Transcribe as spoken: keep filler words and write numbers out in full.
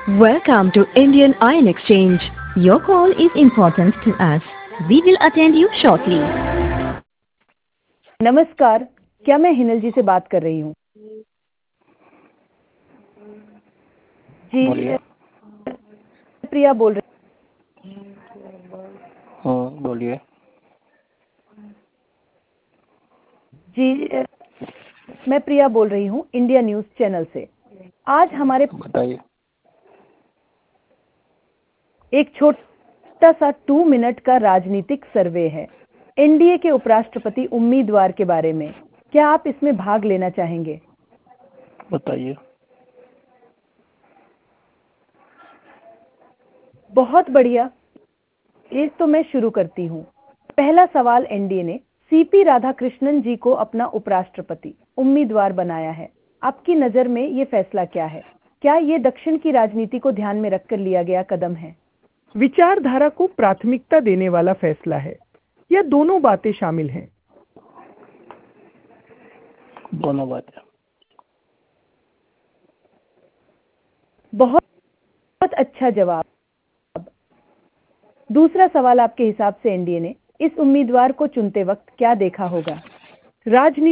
Welcome to Indian Ion Exchange. Your call is important to us. We will attend you shortly. नमस्कार, क्या मैं हिनल जी से बात कर रही हूँ? जी, बोलिए। प्रिया बोल रही हाँ, बोलिए। जी, मैं प्रिया बोल रही हूँ इंडिया न्यूज़ चैनल से। आज हमारे बताइए। एक छोटा सा टू मिनट का राजनीतिक सर्वे है एनडीए के उपराष्ट्रपति उम्मीदवार के बारे में। क्या आप इसमें भाग लेना चाहेंगे? बताइए। बहुत बढ़िया, एक तो मैं शुरू करती हूँ। पहला सवाल, एनडीए ने सीपी राधाकृष्णन जी को अपना उपराष्ट्रपति उम्मीदवार बनाया है। आपकी नज़र में ये फैसला क्या है? क्या ये दक्षिण की राजनीति को ध्यान में रखकर लिया गया कदम है? विचारधारा को प्राथमिकता देने वाला फैसला है या दोनों बातें शामिल हैं? दोनों बातें। बहुत बहुत अच्छा जवाब। दूसरा सवाल, आपके हिसाब से एनडीए ने इस उम्मीदवार को चुनते वक्त क्या देखा होगा? राजनीति